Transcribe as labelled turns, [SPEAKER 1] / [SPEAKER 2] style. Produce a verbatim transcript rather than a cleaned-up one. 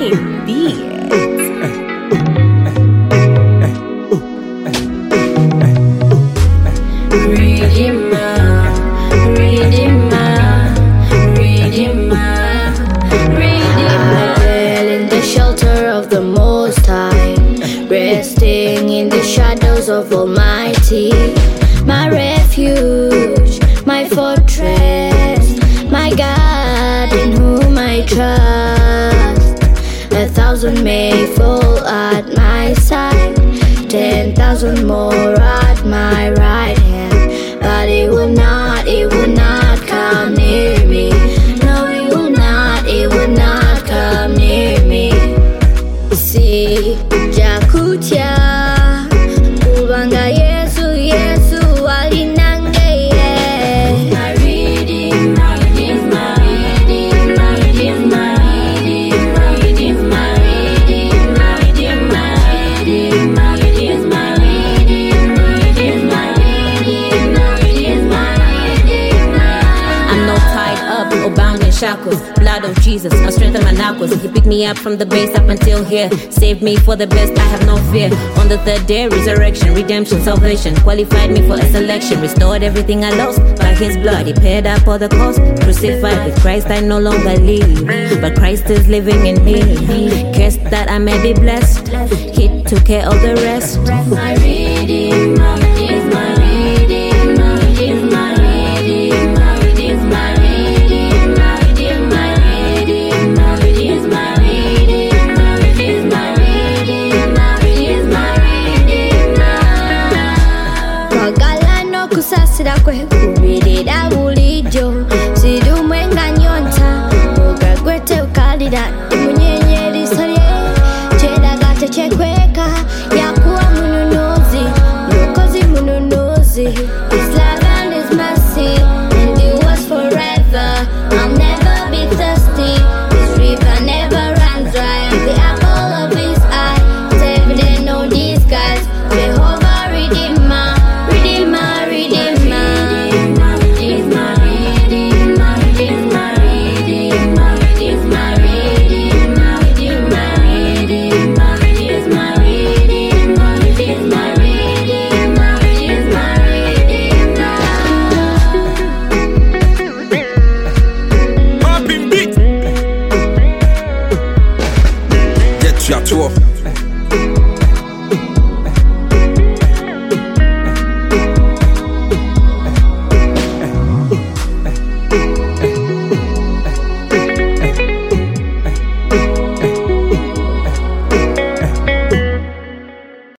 [SPEAKER 1] Making beats.
[SPEAKER 2] Redeemer, Redeemer, Redeemer, Redeemer. Dwell in the shelter of the Most High, resting in the shadows of Almighty. My refuge, my fortress, my God in whom I trust. A thousand may fall at my side, ten thousand more at my right hand, but it will not, it will not come near me. No, it will not, it will not come near me. Si jakutia kubanga Yesu, Yesu alinange. My Redeemer, Redeemer, Redeemer, Redeemer, Redeemer, Redeemer, Redeemer, Redeemer,
[SPEAKER 1] I'm not tied up or bound in shackles. Blood of Jesus, my strength and my knuckles. He picked me up from the base up until here. Saved me for the best, I have no fear. On the third day, resurrection, redemption, salvation. Qualified me for a selection. Restored everything I lost by his blood. He paid up all the cost. Crucified with Christ, I no longer live, but Christ is living in me. Cursed that I may be blessed. He took care of the rest.
[SPEAKER 2] my Redeemer is my Redeemer, is my Redeemer, is my Redeemer, is my Redeemer, is my Redeemer, is my Redeemer, is my Redeemer. Kwagala no kusasira kwe kubirira bulijjo, sidumwenga nyonta, ogagwete ukalira.